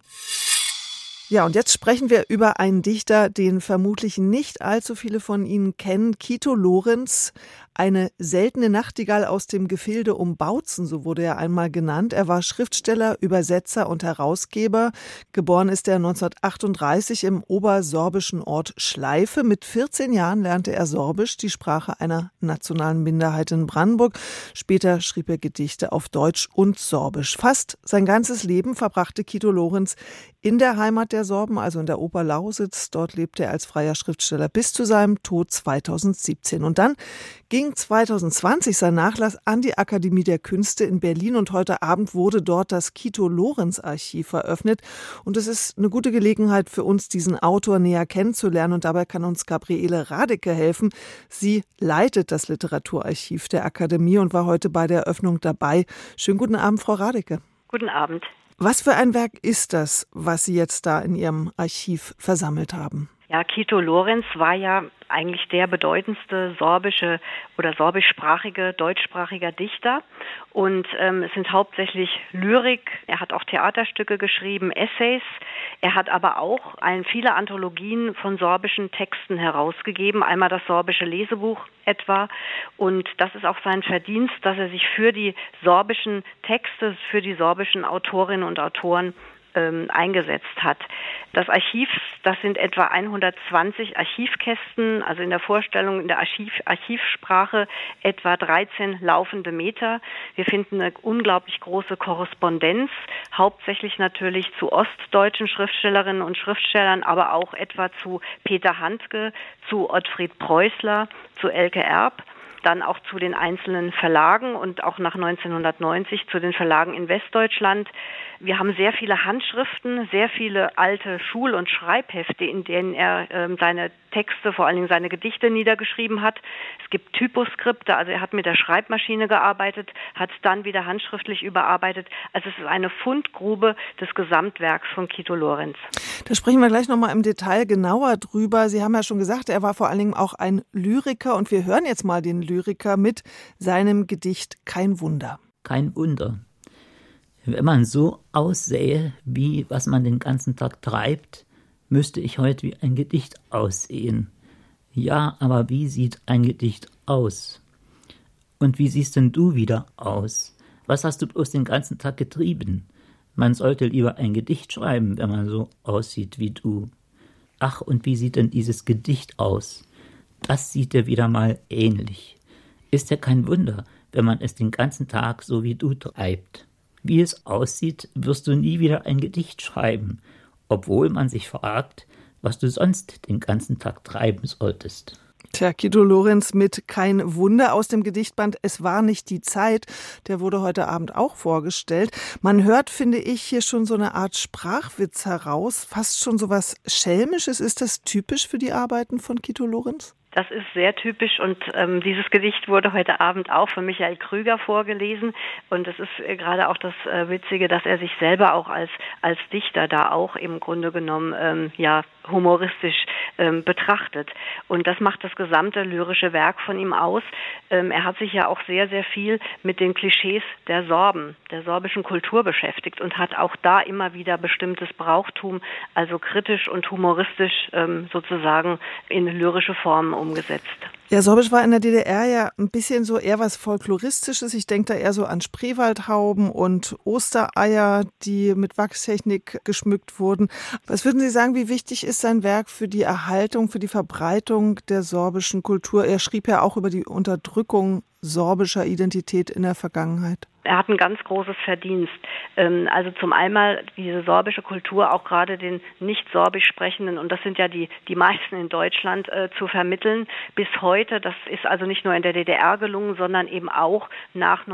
Speaker 2: Ja, und jetzt sprechen wir über einen Dichter, den vermutlich nicht allzu viele von Ihnen kennen, Kito Lorenz. Eine seltene Nachtigall aus dem Gefilde um Bautzen, so wurde er einmal genannt. Er war Schriftsteller, Übersetzer und Herausgeber. Geboren ist er 1938 im obersorbischen Ort Schleife. Mit 14 Jahren lernte er Sorbisch, die Sprache einer nationalen Minderheit in Brandenburg. Später schrieb er Gedichte auf Deutsch und Sorbisch. Fast sein ganzes Leben verbrachte Kito Lorenz in der Heimat der Sorben, also in der Oberlausitz. Dort lebte er als freier Schriftsteller bis zu seinem Tod 2017. Und dann ging 2020 sein Nachlass an die Akademie der Künste in Berlin und heute Abend wurde dort das Kito-Lorenz-Archiv eröffnet. Und es ist eine gute Gelegenheit für uns, diesen Autor näher kennenzulernen und dabei kann uns Gabriele Radeke helfen. Sie leitet das Literaturarchiv der Akademie und war heute bei der Eröffnung dabei. Schönen guten Abend, Frau Radeke.
Speaker 14: Guten Abend.
Speaker 2: Was für ein Werk ist das, was Sie jetzt da in Ihrem Archiv versammelt haben?
Speaker 14: Ja, Kito Lorenz war ja eigentlich der bedeutendste sorbische oder sorbischsprachige, deutschsprachiger Dichter. Und es sind hauptsächlich Lyrik. Er hat auch Theaterstücke geschrieben, Essays. Er hat aber auch viele Anthologien von sorbischen Texten herausgegeben. Einmal das sorbische Lesebuch etwa. Und das ist auch sein Verdienst, dass er sich für die sorbischen Texte, für die sorbischen Autorinnen und Autoren eingesetzt hat. Das Archiv, das sind etwa 120 Archivkästen, also in der Vorstellung in der Archivsprache etwa 13 laufende Meter. Wir finden eine unglaublich große Korrespondenz, hauptsächlich natürlich zu ostdeutschen Schriftstellerinnen und Schriftstellern, aber auch etwa zu Peter Handke, zu Ottfried Preußler, zu Elke Erb. Dann auch zu den einzelnen Verlagen und auch nach 1990 zu den Verlagen in Westdeutschland. Wir haben sehr viele Handschriften, sehr viele alte Schul- und Schreibhefte, in denen er seine Texte, vor allen Dingen seine Gedichte niedergeschrieben hat. Es gibt Typoskripte, also er hat mit der Schreibmaschine gearbeitet, hat dann wieder handschriftlich überarbeitet. Also es ist eine Fundgrube des Gesamtwerks von Kito Lorenz.
Speaker 2: Da sprechen wir gleich nochmal im Detail genauer drüber. Sie haben ja schon gesagt, er war vor allen Dingen auch ein Lyriker und wir hören jetzt mal den Lyriker mit seinem Gedicht Kein Wunder.
Speaker 4: Kein Wunder. Wenn man so aussähe, wie was man den ganzen Tag treibt, müsste ich heute wie ein Gedicht aussehen. Ja, aber wie sieht ein Gedicht aus? Und wie siehst denn du wieder aus? Was hast du bloß den ganzen Tag getrieben? Man sollte lieber ein Gedicht schreiben, wenn man so aussieht wie du. Ach, und wie sieht denn dieses Gedicht aus? Das sieht dir wieder mal ähnlich. Ist ja kein Wunder, wenn man es den ganzen Tag so wie du treibt. wie es aussieht, wirst du nie wieder ein Gedicht schreiben, obwohl man sich fragt, was du sonst den ganzen Tag treiben solltest.
Speaker 2: Tja, Kito Lorenz mit Kein Wunder aus dem Gedichtband Es war nicht die Zeit. Der wurde heute Abend auch vorgestellt. Man hört, finde ich, hier schon so eine Art Sprachwitz heraus. Fast schon so was Schelmisches. Ist das typisch für die Arbeiten von Kito Lorenz?
Speaker 14: Das ist sehr typisch und dieses Gedicht wurde heute Abend auch von Michael Krüger vorgelesen und es ist gerade auch das Witzige, dass er sich selber auch als Dichter da auch im Grunde genommen humoristisch betrachtet und das macht das gesamte lyrische Werk von ihm aus. Er hat sich ja auch sehr, sehr viel mit den Klischees der Sorben, der sorbischen Kultur beschäftigt und hat auch da immer wieder bestimmtes Brauchtum, also kritisch und humoristisch sozusagen in lyrische Formen umgesetzt.
Speaker 2: Ja, Sorbisch war in der DDR ja ein bisschen so eher was Folkloristisches. Ich denke da eher so an Spreewaldhauben und Ostereier, die mit Wachstechnik geschmückt wurden. Was würden Sie sagen, wie wichtig ist sein Werk für die Erhaltung, für die Verbreitung der sorbischen Kultur? Er schrieb ja auch über die Unterdrückung sorbischer Identität in der Vergangenheit.
Speaker 14: Er hat ein ganz großes Verdienst. Also zum einmal diese sorbische Kultur auch gerade den nicht sorbisch Sprechenden, und das sind ja die meisten in Deutschland, zu vermitteln bis heute. Das ist also nicht nur in der DDR gelungen, sondern eben auch nach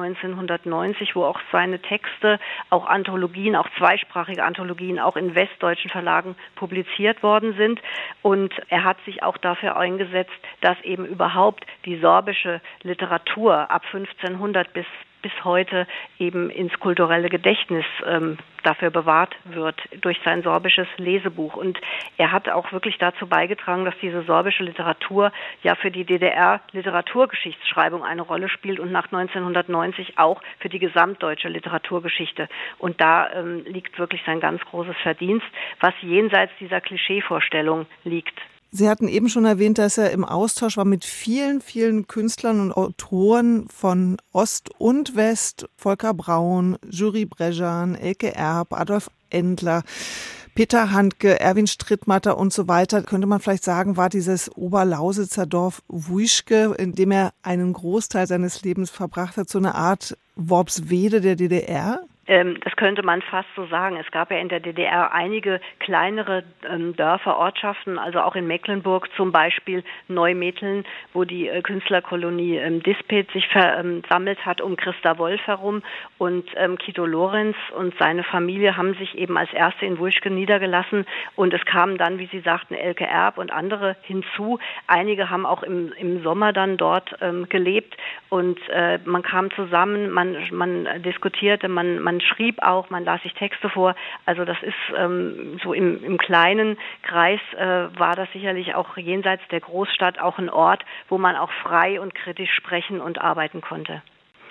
Speaker 14: 1990, wo auch seine Texte, auch Anthologien, auch zweisprachige Anthologien, auch in westdeutschen Verlagen publiziert worden sind. Und er hat sich auch dafür eingesetzt, dass eben überhaupt die sorbische Literatur ab 1500 bis heute eben ins kulturelle Gedächtnis dafür bewahrt wird durch sein sorbisches Lesebuch. Und er hat auch wirklich dazu beigetragen, dass diese sorbische Literatur ja für die DDR-Literaturgeschichtsschreibung eine Rolle spielt und nach 1990 auch für die gesamtdeutsche Literaturgeschichte. Und da liegt wirklich sein ganz großes Verdienst, was jenseits dieser Klischeevorstellung liegt.
Speaker 2: Sie hatten eben schon erwähnt, dass er im Austausch war mit vielen, vielen Künstlern und Autoren von Ost und West. Volker Braun, Jury Brejan, Elke Erb, Adolf Endler, Peter Handke, Erwin Strittmatter und so weiter. Könnte man vielleicht sagen, war dieses Oberlausitzer Dorf Wuischke, in dem er einen Großteil seines Lebens verbracht hat, so eine Art Worpswede der DDR?
Speaker 14: Das könnte man fast so sagen. Es gab ja in der DDR einige kleinere Dörfer, Ortschaften, also auch in Mecklenburg zum Beispiel Neumetteln, wo die Künstlerkolonie Dispet sich versammelt hat um Christa Wolf herum. Und Kito Lorenz und seine Familie haben sich eben als Erste in Wuischke niedergelassen. Und es kamen dann, wie Sie sagten, Elke Erb und andere hinzu. Einige haben auch im Sommer dann dort gelebt. Und man kam zusammen, man diskutierte, man schrieb auch, man las sich Texte vor. Also das ist so im kleinen Kreis war das sicherlich auch jenseits der Großstadt auch ein Ort, wo man auch frei und kritisch sprechen und arbeiten konnte.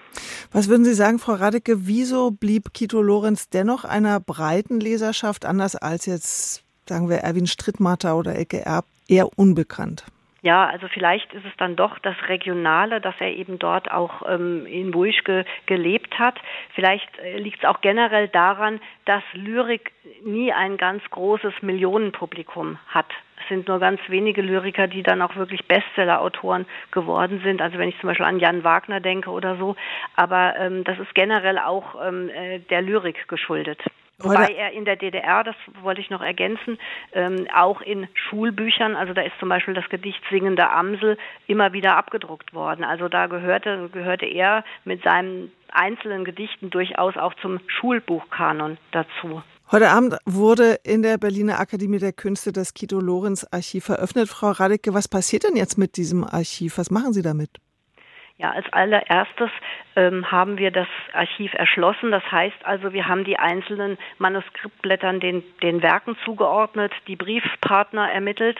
Speaker 2: Was würden Sie sagen, Frau Radeke, wieso blieb Kito Lorenz dennoch einer breiten Leserschaft, anders als jetzt, sagen wir, Erwin Strittmatter oder Elke Erb, eher unbekannt?
Speaker 14: Ja, also vielleicht ist es dann doch das Regionale, dass er eben dort auch in Wuischke gelebt hat. Vielleicht liegt es auch generell daran, dass Lyrik nie ein ganz großes Millionenpublikum hat. Es sind nur ganz wenige Lyriker, die dann auch wirklich Bestseller-Autoren geworden sind. Also wenn ich zum Beispiel an Jan Wagner denke oder so. Aber das ist generell auch der Lyrik geschuldet. Wobei er in der DDR, das wollte ich noch ergänzen, auch in Schulbüchern, also da ist zum Beispiel das Gedicht Singende Amsel immer wieder abgedruckt worden. Also da gehörte er mit seinen einzelnen Gedichten durchaus auch zum Schulbuchkanon dazu.
Speaker 2: Heute Abend wurde in der Berliner Akademie der Künste das Kito Lorenz Archiv eröffnet. Frau Radeke, was passiert denn jetzt mit diesem Archiv? Was machen Sie damit?
Speaker 14: Ja, als allererstes haben wir das Archiv erschlossen. Das heißt also, wir haben die einzelnen Manuskriptblättern den Werken zugeordnet, die Briefpartner ermittelt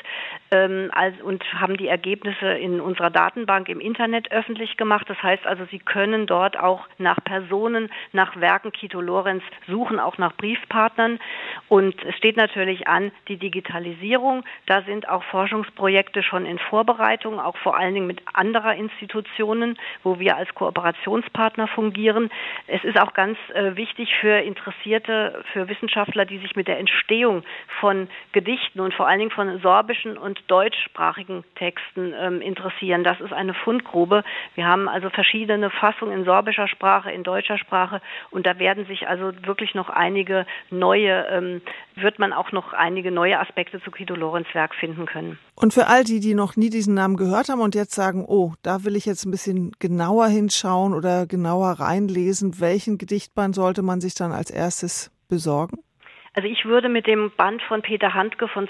Speaker 14: und haben die Ergebnisse in unserer Datenbank im Internet öffentlich gemacht. Das heißt also, Sie können dort auch nach Personen, nach Werken Kito Lorenz suchen, auch nach Briefpartnern. Und es steht natürlich an die Digitalisierung. Da sind auch Forschungsprojekte schon in Vorbereitung, auch vor allen Dingen mit anderer Institutionen, wo wir als Kooperationspartner Diskussionspartner fungieren. Es ist auch ganz wichtig für Interessierte, für Wissenschaftler, die sich mit der Entstehung von Gedichten und vor allen Dingen von sorbischen und deutschsprachigen Texten interessieren. Das ist eine Fundgrube. Wir haben also verschiedene Fassungen in sorbischer Sprache, in deutscher Sprache und da werden sich also wirklich noch einige neue Aspekte zu Guido Lorenz Werk finden können.
Speaker 2: Und für all die noch nie diesen Namen gehört haben und jetzt sagen, oh, da will ich jetzt ein bisschen genauer hinschauen oder genauer reinlesen, welchen Gedichtband sollte man sich dann als erstes besorgen?
Speaker 14: Also ich würde mit dem Band von Peter Handke von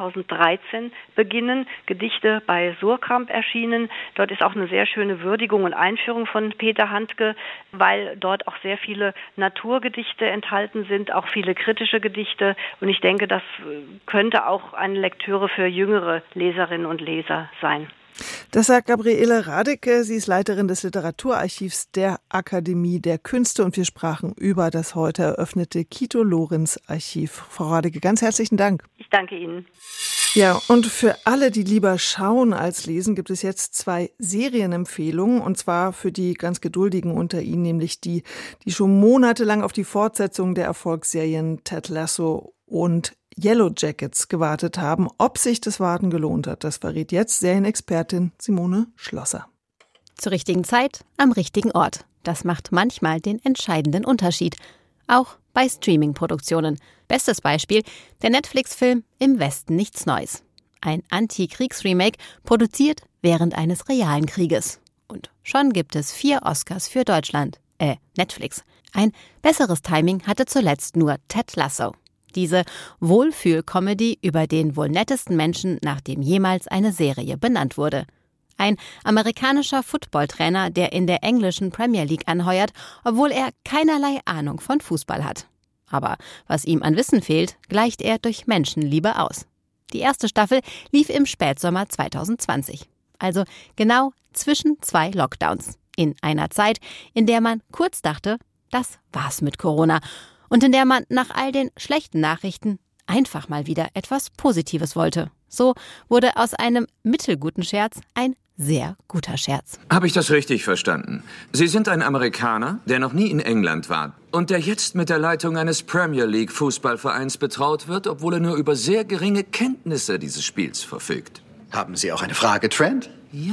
Speaker 14: 2013 beginnen, Gedichte bei Suhrkamp erschienen. Dort ist auch eine sehr schöne Würdigung und Einführung von Peter Handke, weil dort auch sehr viele Naturgedichte enthalten sind, auch viele kritische Gedichte. Und ich denke, das könnte auch eine Lektüre für jüngere Leserinnen und Leser sein.
Speaker 2: Das sagt Gabriele Radeke. Sie ist Leiterin des Literaturarchivs der Akademie der Künste und wir sprachen über das heute eröffnete Guido Lorenz Archiv. Frau Radeke, ganz herzlichen Dank.
Speaker 14: Ich danke Ihnen.
Speaker 2: Ja, und für alle, die lieber schauen als lesen, gibt es jetzt 2 Serienempfehlungen und zwar für die ganz Geduldigen unter Ihnen, nämlich die schon monatelang auf die Fortsetzung der Erfolgsserien Ted Lasso und Yellow Jackets gewartet haben. Ob sich das Warten gelohnt hat, das verrät jetzt Serienexpertin Simone Schlosser.
Speaker 15: Zur richtigen Zeit, am richtigen Ort. Das macht manchmal den entscheidenden Unterschied. Auch bei Streaming-Produktionen. Bestes Beispiel, der Netflix-Film Im Westen nichts Neues. Ein Anti-Kriegs-Remake, produziert während eines realen Krieges. Und schon gibt es 4 Oscars für Deutschland. Netflix. Ein besseres Timing hatte zuletzt nur Ted Lasso. Diese Wohlfühl-Comedy über den wohl nettesten Menschen, nach dem jemals eine Serie benannt wurde. Ein amerikanischer Footballtrainer, der in der englischen Premier League anheuert, obwohl er keinerlei Ahnung von Fußball hat. Aber was ihm an Wissen fehlt, gleicht er durch Menschenliebe aus. Die erste Staffel lief im Spätsommer 2020. Also genau zwischen 2 Lockdowns. In einer Zeit, in der man kurz dachte, das war's mit Corona. Und in der man nach all den schlechten Nachrichten einfach mal wieder etwas Positives wollte. So wurde aus einem mittelguten Scherz ein sehr guter Scherz.
Speaker 16: Habe ich das richtig verstanden? Sie sind ein Amerikaner, der noch nie in England war und der jetzt mit der Leitung eines Premier League Fußballvereins betraut wird, obwohl er nur über sehr geringe Kenntnisse dieses Spiels verfügt.
Speaker 17: Haben Sie auch eine Frage, Trent?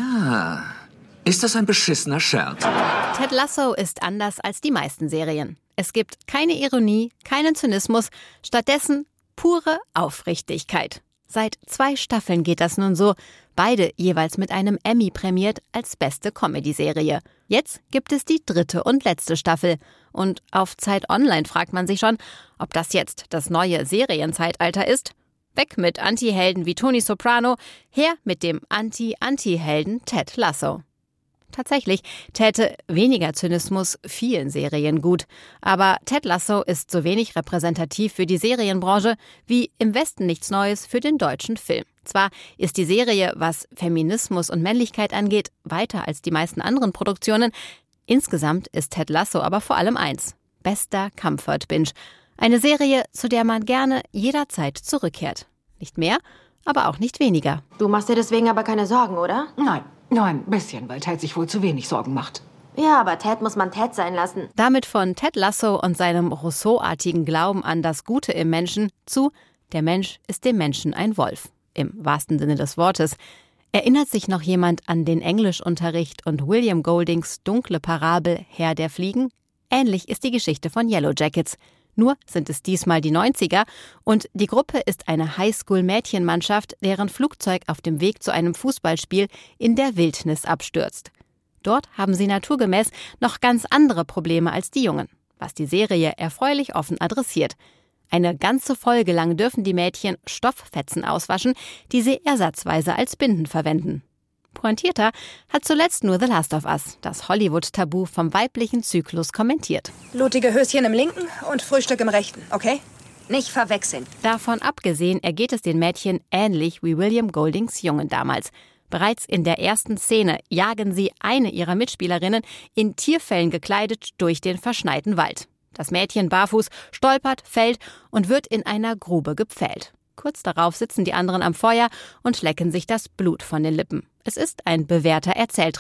Speaker 16: Ja. Ist das ein beschissener Scherz?
Speaker 15: Ted Lasso ist anders als die meisten Serien. Es gibt keine Ironie, keinen Zynismus, stattdessen pure Aufrichtigkeit. Seit 2 Staffeln geht das nun so, beide jeweils mit einem Emmy prämiert als beste Comedy-Serie. Jetzt gibt es die 3. und letzte Staffel. Und auf Zeit Online fragt man sich schon, ob das jetzt das neue Serienzeitalter ist. Weg mit Anti-Helden wie Tony Soprano, her mit dem Anti-Anti-Helden Ted Lasso. Tatsächlich täte weniger Zynismus vielen Serien gut. Aber Ted Lasso ist so wenig repräsentativ für die Serienbranche wie Im Westen nichts Neues für den deutschen Film. Zwar ist die Serie, was Feminismus und Männlichkeit angeht, weiter als die meisten anderen Produktionen. Insgesamt ist Ted Lasso aber vor allem eins: bester Comfort-Binge. Eine Serie, zu der man gerne jederzeit zurückkehrt. Nicht mehr, aber auch nicht weniger.
Speaker 18: Du machst dir deswegen aber keine Sorgen, oder?
Speaker 19: Nein. Nur ein bisschen, weil Ted sich wohl zu wenig Sorgen macht.
Speaker 18: Ja, aber Ted muss man Ted sein lassen.
Speaker 15: Damit von Ted Lasso und seinem Rousseau-artigen Glauben an das Gute im Menschen zu der Mensch ist dem Menschen ein Wolf. Im wahrsten Sinne des Wortes. Erinnert sich noch jemand an den Englischunterricht und William Goldings dunkle Parabel Herr der Fliegen? Ähnlich ist die Geschichte von Yellow Jackets. Nur sind es diesmal die 90er und die Gruppe ist eine Highschool-Mädchenmannschaft, deren Flugzeug auf dem Weg zu einem Fußballspiel in der Wildnis abstürzt. Dort haben sie naturgemäß noch ganz andere Probleme als die Jungen, was die Serie erfreulich offen adressiert. Eine ganze Folge lang dürfen die Mädchen Stofffetzen auswaschen, die sie ersatzweise als Binden verwenden. Pointierter hat zuletzt nur The Last of Us, das Hollywood-Tabu vom weiblichen Zyklus, kommentiert.
Speaker 20: Blutige Höschen im linken und Frühstück im rechten, okay? Nicht verwechseln.
Speaker 15: Davon abgesehen ergeht es den Mädchen ähnlich wie William Goldings Jungen damals. Bereits in der ersten Szene jagen sie eine ihrer Mitspielerinnen in Tierfellen gekleidet durch den verschneiten Wald. Das Mädchen barfuß stolpert, fällt und wird in einer Grube gepfählt. Kurz darauf sitzen die anderen am Feuer und lecken sich das Blut von den Lippen. Es ist ein bewährter Erzähltrick.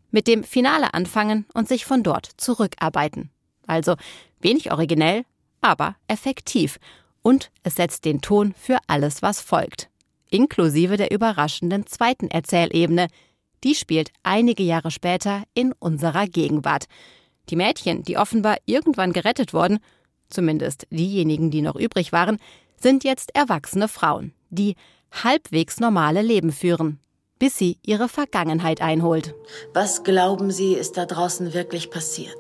Speaker 15: mit dem Finale anfangen und sich von dort zurückarbeiten. Also wenig originell, aber effektiv. Und es setzt den Ton für alles, was folgt. Inklusive der überraschenden zweiten Erzählebene. Die spielt einige Jahre später in unserer Gegenwart. Die Mädchen, die offenbar irgendwann gerettet wurden, zumindest diejenigen, die noch übrig waren, sind jetzt erwachsene Frauen, die halbwegs normale Leben führen, bis sie ihre Vergangenheit einholt.
Speaker 21: Was glauben Sie, ist da draußen wirklich passiert?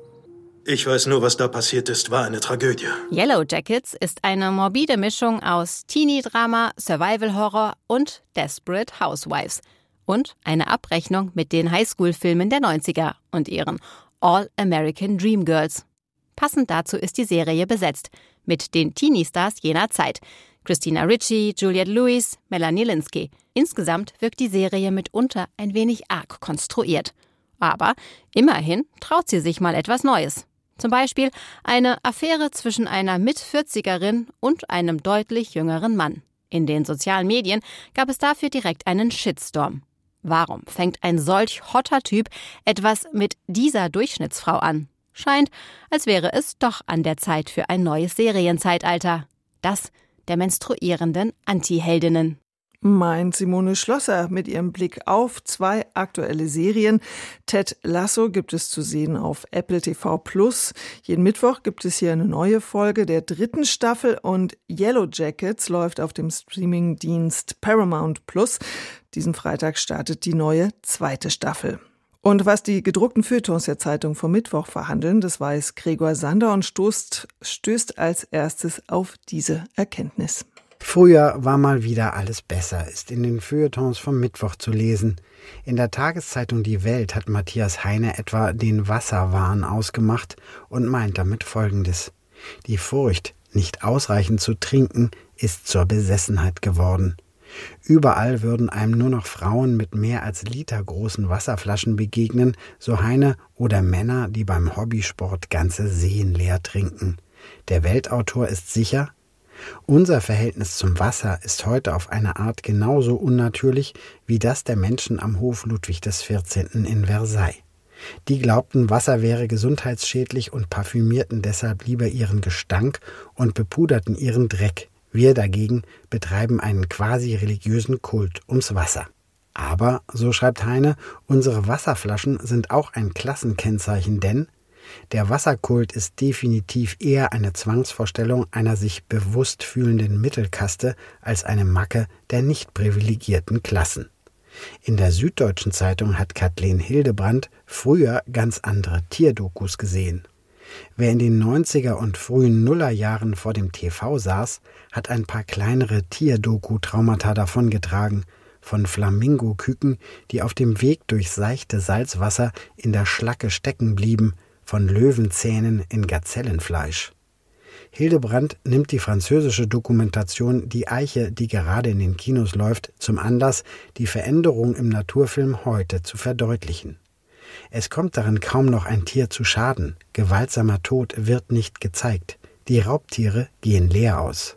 Speaker 22: Ich weiß nur, was da passiert ist, war eine Tragödie.
Speaker 15: Yellow Jackets ist eine morbide Mischung aus Teenie-Drama, Survival-Horror und Desperate Housewives. Und eine Abrechnung mit den Highschool-Filmen der 90er und ihren All-American Dream Girls. Passend dazu ist die Serie besetzt mit den Teenie-Stars jener Zeit. Christina Ricci, Juliette Lewis, Melanie Lynskey. Insgesamt wirkt die Serie mitunter ein wenig arg konstruiert. Aber immerhin traut sie sich mal etwas Neues. Zum Beispiel eine Affäre zwischen einer Mit-40erin und einem deutlich jüngeren Mann. In den sozialen Medien gab es dafür direkt einen Shitstorm. Warum fängt ein solch hotter Typ etwas mit dieser Durchschnittsfrau an? Scheint, als wäre es doch an der Zeit für ein neues Serienzeitalter. Das der menstruierenden Anti-Heldinnen.
Speaker 2: Meint Simone Schlosser mit ihrem Blick auf 2 aktuelle Serien. Ted Lasso gibt es zu sehen auf Apple TV+. Jeden Mittwoch gibt es hier eine neue Folge der 3. Staffel und Yellow Jackets läuft auf dem Streamingdienst Paramount+. Diesen Freitag startet die neue 2. Staffel. Und was die gedruckten Feuilletons der Zeitung vom Mittwoch verhandeln, das weiß Gregor Sander und stößt als erstes auf diese Erkenntnis.
Speaker 23: Früher war mal wieder alles besser, ist in den Feuilletons vom Mittwoch zu lesen. In der Tageszeitung Die Welt hat Matthias Heine etwa den Wasserwahn ausgemacht und meint damit Folgendes. Die Furcht, nicht ausreichend zu trinken, ist zur Besessenheit geworden. Überall würden einem nur noch Frauen mit mehr als litergroßen Wasserflaschen begegnen, so Heine, oder Männer, die beim Hobbysport ganze Seen leer trinken. Der Weltautor ist sicher, unser Verhältnis zum Wasser ist heute auf eine Art genauso unnatürlich wie das der Menschen am Hof Ludwig XIV. In Versailles. Die glaubten, Wasser wäre gesundheitsschädlich und parfümierten deshalb lieber ihren Gestank und bepuderten ihren Dreck. Wir dagegen betreiben einen quasi religiösen Kult ums Wasser. Aber, so schreibt Heine, unsere Wasserflaschen sind auch ein Klassenkennzeichen, denn der Wasserkult ist definitiv eher eine Zwangsvorstellung einer sich bewusst fühlenden Mittelkaste als eine Macke der nicht privilegierten Klassen. In der Süddeutschen Zeitung hat Kathleen Hildebrandt früher ganz andere Tierdokus gesehen. Wer in den 90er und frühen Nullerjahren vor dem TV saß, hat ein paar kleinere Tierdoku-Traumata davongetragen, von Flamingoküken, die auf dem Weg durch seichte Salzwasser in der Schlacke stecken blieben, von Löwenzähnen in Gazellenfleisch. Hildebrandt nimmt die französische Dokumentation Die Eiche, die gerade in den Kinos läuft, zum Anlass, die Veränderung im Naturfilm heute zu verdeutlichen. Es kommt darin kaum noch ein Tier zu Schaden, gewaltsamer Tod wird nicht gezeigt, die Raubtiere gehen leer aus.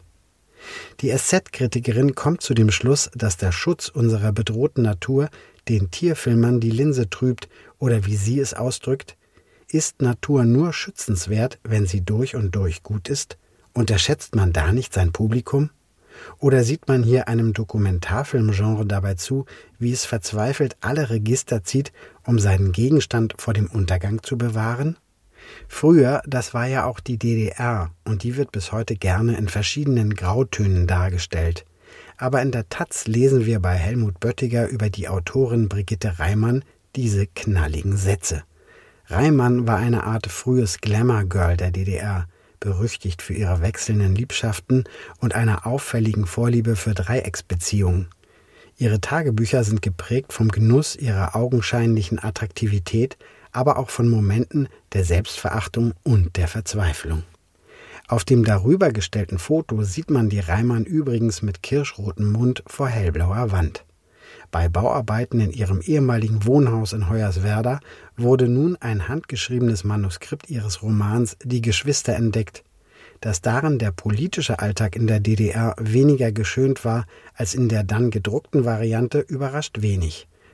Speaker 23: Die SZ-Kritikerin kommt zu dem Schluss, dass der Schutz unserer bedrohten Natur den Tierfilmern die Linse trübt oder wie sie es ausdrückt, ist Natur nur schützenswert, wenn sie durch und durch gut ist? Unterschätzt man da nicht sein Publikum? Oder sieht man hier einem Dokumentarfilmgenre dabei zu, wie es verzweifelt alle Register zieht, um seinen Gegenstand vor dem Untergang zu bewahren? Früher, das war ja auch die DDR, und die wird bis heute gerne in verschiedenen Grautönen dargestellt. Aber in der Taz lesen wir bei Helmut Böttiger über die Autorin Brigitte Reimann diese knalligen Sätze. Reimann war eine Art frühes Glamour-Girl der DDR, berüchtigt für ihre wechselnden Liebschaften und einer auffälligen Vorliebe für Dreiecksbeziehungen. Ihre Tagebücher sind geprägt vom Genuss ihrer augenscheinlichen Attraktivität, aber auch von Momenten der Selbstverachtung und der Verzweiflung. Auf dem darüber gestellten Foto sieht man die Reimann übrigens mit kirschrotem Mund vor hellblauer Wand. Bei Bauarbeiten in ihrem ehemaligen Wohnhaus in Hoyerswerda wurde nun ein handgeschriebenes Manuskript ihres Romans Die Geschwister entdeckt. Dass darin der politische Alltag in der DDR weniger geschönt war als in der dann gedruckten Variante, überrascht wenig.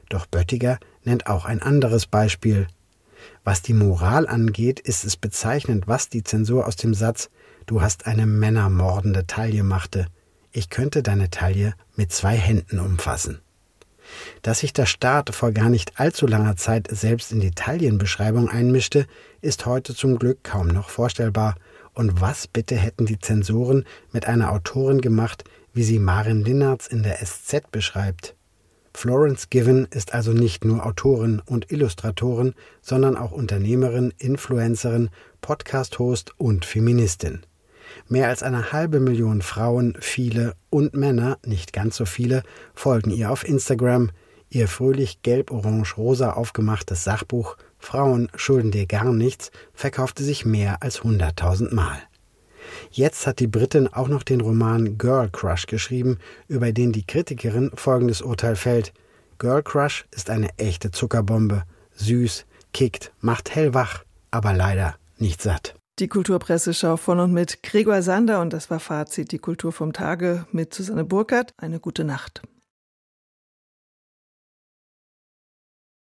Speaker 23: Doch Böttiger nennt auch ein anderes Beispiel. Was die Moral angeht, ist es bezeichnend, was die Zensur aus dem Satz »Du hast eine männermordende Taille« machte. Ich könnte deine Taille mit 2 Händen umfassen. Dass sich der Staat vor gar nicht allzu langer Zeit selbst in die Taillenbeschreibung einmischte, ist heute zum Glück kaum noch vorstellbar. Und was bitte hätten die Zensoren mit einer Autorin gemacht, wie sie Maren Linnertz in der SZ beschreibt? Florence Given ist also nicht nur Autorin und Illustratorin, sondern auch Unternehmerin, Influencerin, Podcast-Host und Feministin. Mehr als 500.000 Frauen, viele und Männer, nicht ganz so viele, folgen ihr auf Instagram. Ihr fröhlich gelb-orange-rosa aufgemachtes Sachbuch »Frauen schulden dir gar nichts« verkaufte sich mehr als 100.000 Mal. Jetzt hat die Britin auch noch den Roman Girl Crush geschrieben, über den die Kritikerin folgendes Urteil fällt: Girl Crush ist eine echte Zuckerbombe. Süß, kickt, macht hellwach, aber leider nicht satt.
Speaker 2: Die Kulturpresseschau von und mit Gregor Sander, und das war Fazit, die Kultur vom Tage mit Susanne Burkhardt. Eine gute Nacht.